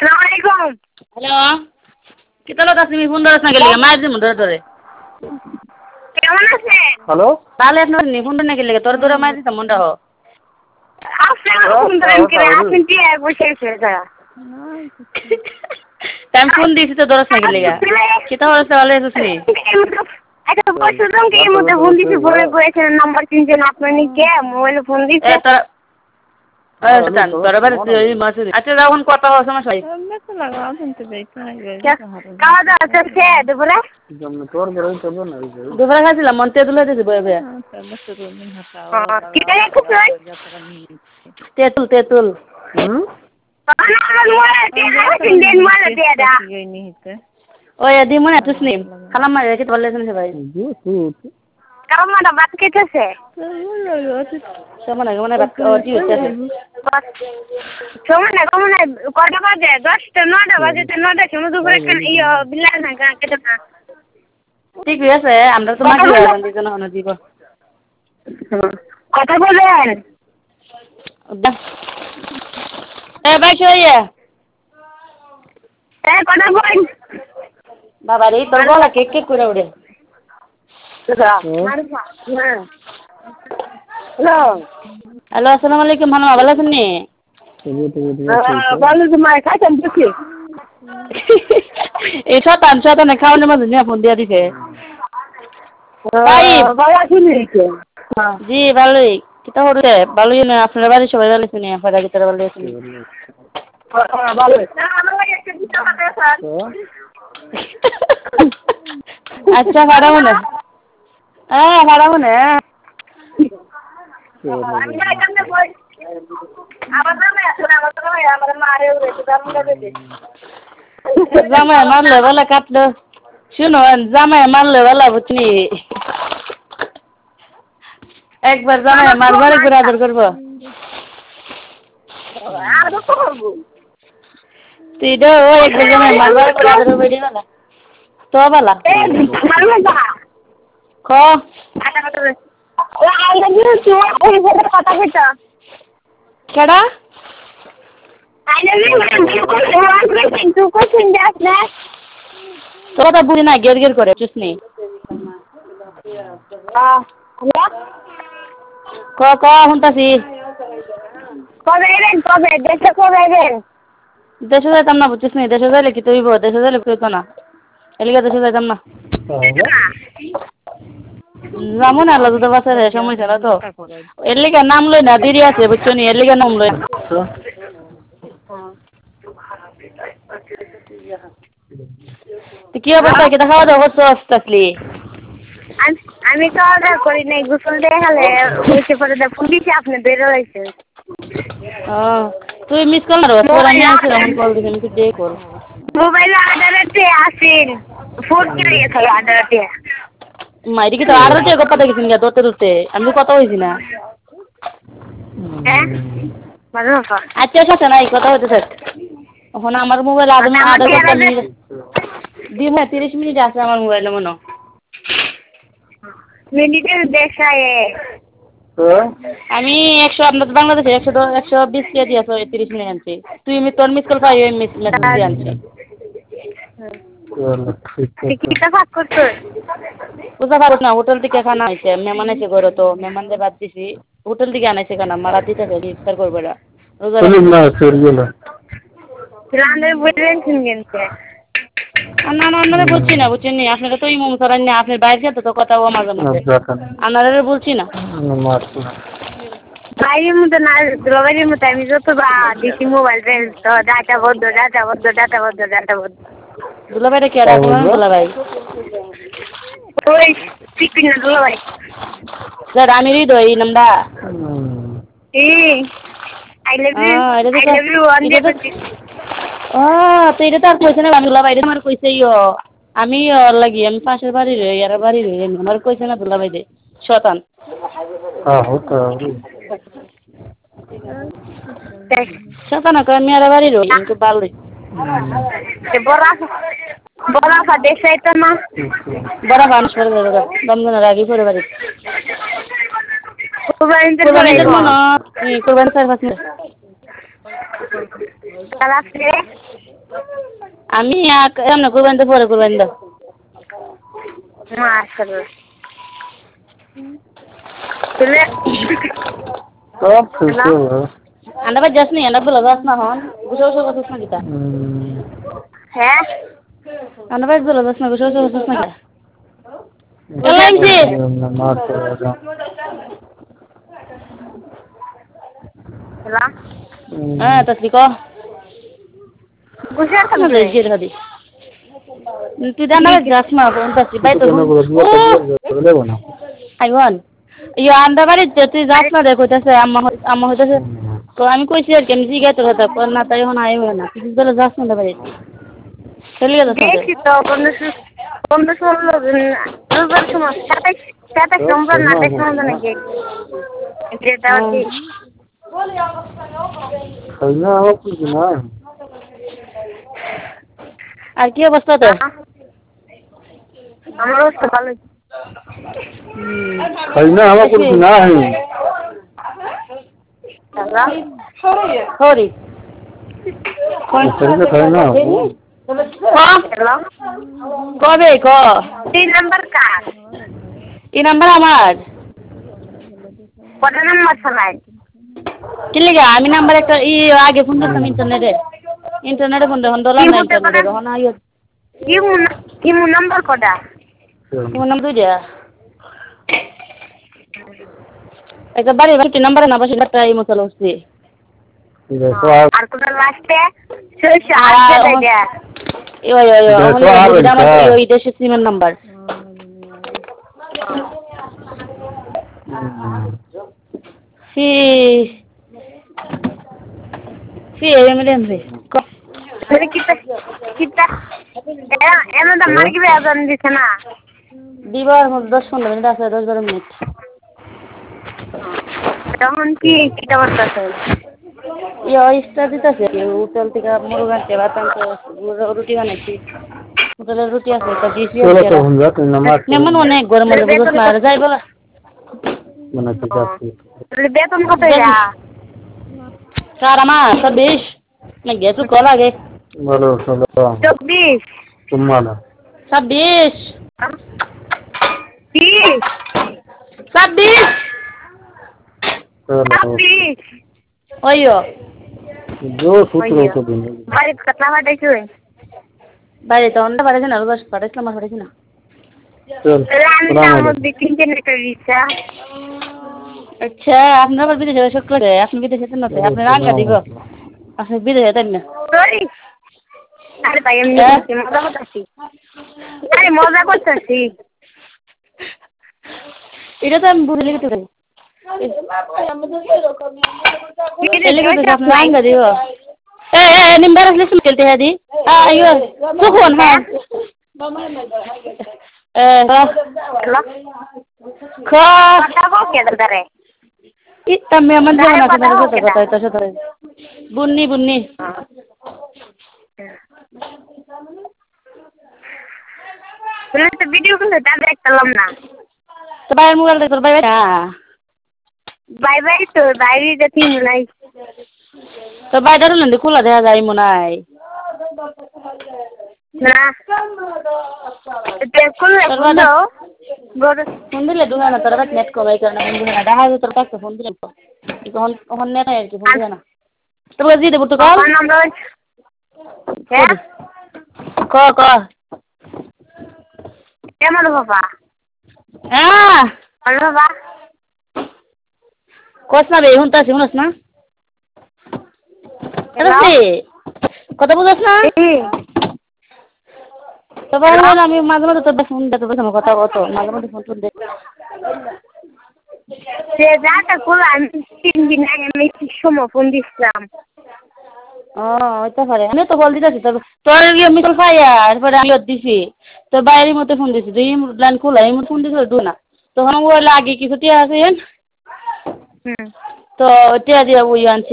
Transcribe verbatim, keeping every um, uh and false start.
আসসালামু আলাইকুম। হ্যালো কিতা লোক তুমি ফোন ধরছ না গেলে মায়ের দিন ধরে ধরে কেমন আছেন? হ্যালো তাহলে আপনার নি ফোন না গেলে তোর ধরে মায়ের দিতাম মনটা হো আপনি ফোন ধরেন কি আপনি কি আর বসে আছেন স্যার? টাইম ফোন দিছি তো ধরছ না গেলে কিতা হচ্ছে ভালো আছিস নি আচ্ছা বসুন কি এর মধ্যে ফোন দিছি পরে কইছেন নাম্বার চিনছেন আপনি নি কে মোবাইলে ফোন দিছে এ তোর আচ্ছা তোর বাড়ি তুই মাসুরি আচ্ছা যখন কথা হয় সমস্যা নাই খাওয়া দাওয়া চলছে দুপুরে? তোর বেরোই চলবে না দুপুরে খাইছিলাম মন তেঁতুল হইতেছে বয়ে বয়ে কি টাকা খুঁজছেন? তেঁতুল তেঁতুল হুম ওই দি মনে আছিস নি খালাম মারে কি বললেছেন সে ভাই কামাটা বাত কেটেছে কেমন আগে মনে ও জি হচ্ছে সময় না কমন কটা বাজে দশটা নটা বাজে তো নটার সময় দুপুরে ইয়ে বিল্লাল না কেটে না ঠিক আছে আমরা তো মাঝে দিজন হন দিব কথা বলেন এ ভাই শুয়ে এ কথা বলেন বাবা রে তোর গলা কেক কেক করে উড়ে হ্যালো হ্যালো আসসালামু আলাইকুম ভালো ভালো আছেন নি ভালো তোমার খাইছেন বুঝি এই শতান শতানে খাওয়ানোর মধ্যে নিয়ে ফোন দিয়ে দিছে ভালো আছেন জি ভালোই কিতা হচ্ছে ভালোই না আপনার বাড়ির সবাই ভালো শুনি আপনার ভিতরে ভালো আছেন ভালো আচ্ছা ভাড়া মনে হ্যাঁ ভাড়া মনে জামাই মারলে বলে কাটলো শুনো জামাই মারলে বলা বুঝনি একবার জামাই মারবার একবার আদর করবো তুই তো একবার জামাই মারবার একবার আদর করবো এটি বলা তো বলা খ কেডা তো কথা বুঝি না গের গের করে চুসনি ক ক শুনতাছি কবে এলেন কবে দেশে কবে এলেন দেশে যাইতাম না বুঝছিস নি দেশে যাইলে কি তুইব দেশে যাইলে কি হইতো না এলিগা দেশে যাইতাম না যাবো না আল্লাহ দুটো বাসায় সময় ছাড়া তো এর লিগে নাম লই না দেরি আছে বুঝছো নি এর লিগে নাম লই কি অবস্থা কি খাওয়া দাওয়া করছো আসলি আমি তো অর্ডার করি নাই গোসল দিয়ে খালে উঠে পরে ফোন দিছি আপনি বেরো হয়েছে ও তুই মিস কল মারো তোর আমি আছি রহন কল দিছি আমি দে কল মোবাইলে অর্ডারতে আসেন ফোন করে গেছে অর্ডারতে মাইরি কি তো আর তে গপ্পা দেখিস না দতে দতে আমি কথা হইছি না হ্যাঁ ভালো না আচ্ছা আচ্ছা নাই কথা হইতে থাক এখন আমার মোবাইল আধা আধা ঘন্টা মিনিট দিন হ্যাঁ তিরিশ মিনিট আছে আমার মোবাইলে মনে মিনিটের দেখায় আমি একশো আপনার বাংলাদেশে একশো একশো বিশ কে দিয়েছো তিরিশ মিনিট আনছি তুই আমি তোর মিস কল পাই মিস মেসেজ দিয়ে আনছি বুঝতে পারো না হোটেল থেকে খানা হয়েছে মেহমান এসে ঘরে তো মেহমানদের বাদ দিছি হোটেল থেকে আনাইছে খানা মারা দিতে হবে ইফতার করবে না না না আপনারা বলছি না বুঝছেন নি আপনারা তো ইমাম সরান না আপনার বাইরে যেতে তো কথা ও মাঝে মাঝে আপনারা বলছি না বাইরের মতো না বাইরের মতো আমি যত বা দেখি মোবাইল তো ডাটা বন্ধ ডাটা বন্ধ ডাটা বন্ধ ডাটা বন্ধ দুলা ভাইটা কে রাখবেন দুলা ভাই ওই চিকেন না দুলা ভাই স্যার আমি হৃদয় এই নামটা এই I love you I love you অন ও তো এটা তো আর কইছে না দুলা ভাই আমার কইছে ইয়ো আমি ওর লাগি আমি পাশের বাড়ি রই আর বাড়ি রই আমার কইছে না দুলা ভাই দে শতান শতান কই আমি আর বাড়ি রই কিন্তু ভালোই বড়া বড়া ফা দেখাই তো না বড়া মানুষ করে দাদা দমদনের আগে করে বাড়ি কুরবানিতে কুরবানিতে কোন কুরবানি স্যার ফাসলে কালাসে আমি এমন করবেন তো পরে করবেন তো মাশাআল্লাহ তুলে সব খুশি anda ba jas ni anda bela jas na hon guso guso guso na kita হ্যাঁ anda ba bela jas na guso guso guso na kita Elang sih hello ah tasbih ko বুঝার Ano কথা ba jir hadi তুই জানা jas ma phone tasbih bai to আইবন ইয়া আন্দা বাড়ি তুই যাস না দেখো তাছে আম্মা আম্মা হইতাছে তো আমি কইছি আর কেন জিগা তোর কথা কোন না তাই হন আইব না তুই বলে যাস না বাড়ি চলে গেল দেখছি তো বন্ধু বন্ধু শুনলো রোববার সময় সাতাশ সাতাশ নম্বর না দেখ না নাকি যেটা হচ্ছে খাইনা আমার কিছু না আর কি অবস্থা তো আমার অবস্থা ভালো খাইনা আমার কিছু না হে সরি শরীরে খাইনা হ্যালো কবে ক তিন নাম্বার কার এই নাম্বার আমার কত নাম্বার শোনাই কি লাগে আমি নাম্বার একটা ই আগে ফোন করতাম ইন্টারনেটে ইন্টারনেটে ফোন দেন ডলার না ইন্টারনেটে তখন আইও কি কি নাম্বার কটা কি নাম্বার দুইটা একটা বাড়ি বাড়ি নাম্বার না বসে একটা এই মশলা হচ্ছে আর কোন লাস্টে ছয়শ আট টাকা ইয়ো ইয়ো ইয়ো আমার ওই দেশে সিমের নাম্বার সি সি এমএলএম রে মানে কিটা কিটা এমন তো মার কি আজান দিছে না দিবার দশ পনেরো মিনিট আছে দশ বারো মিনিট তখন কি কিটা করতেছে ইয়া স্টার দিতেছে হোটেল থেকে মুরগ আনতে ভাত আনতে রুটি বানাইছি হোটেলের রুটি আছে একটা দিয়েছি মেমন অনেক গরম হলে বুঝছ না যাই বলা বেতন কত কার আমার ছাব্বিশ না গেছু কল আগে বলো চলো চব্বিশ তোমালা ছাব্বিশ তিরিশ ছাব্বিশ ছাব্বিশ ওইও जो सूत्र तो दिन বাড়ি কথা পাঠাইছো বাইরে তো অন্য পাঠাইছে না রোজ পাঠাইছিলাম আর পাঠাইছি না चल রান্নার মধ্যে তিনটে নেটের রিক্সা আচ্ছা আপনার আবার বিদেশে শখ করে আপনি বিদেশে তো না আপনি রান্না দিব আপনি বিদেশে তাই না সরি আরে ভাই আমি মজা করতেছি আরে মজা করতেছি এটা তো আমি বুঝে লিখতে পারি রান্না দিব এ এ নিম্বার আসলে শুনতে হেদি আইও সুখন হ্যাঁ এ খা কথা বল কে দাঁড়ে ইতা মে মন দেব না তোমার সাথে কথা হইতো সাথে বুন্নি বুন্নি তুমি তো ভিডিও করে তা দেখলাম না তো বাইরে মোবাইল দেখো বাই বাই না বাই বাই তো বাইরে দেখি নাই তো বাইরে লন্ডে খোলা দেখা যায় মনে হয় না দেখুন বন্ধ গর ফোন দিলে দুনা না তোর কাছে নেট কমাই করে না বন্ধু না দেখা যায় তোর কাছে ফোন দিলে তো এখন এখন নেট আর কি ফোন দিলে না তোর কাছে দিতে বুঝতো কল নাম্বার হ্যাঁ ক ক কেমন বাবা হ্যাঁ ভালো বাবা কস না রে হুনতা শুনস না আরে কথা বুঝছ না তো ভাই আমি মাঝে মাঝে তোর ফোন দিতে বসে কথা কত মাঝে মাঝে ফোন ফোন দে সে যাটা কোলা আমি তিন দিন আগে আমি কি সময় ফোন দিছিলাম ও ওইটা পারে আমি তো বল দিতেছি তোর তোর ইয়ে মিসল পাইয়া এরপরে আমি দিছি তো বাইরের মতো ফোন দিছি দুই লাইন খোলা এই মতো ফোন দিছিল দু না তখন ও লাগে কিছু টিয়া আছে হুম তো টিয়া দিয়া ওই আনছি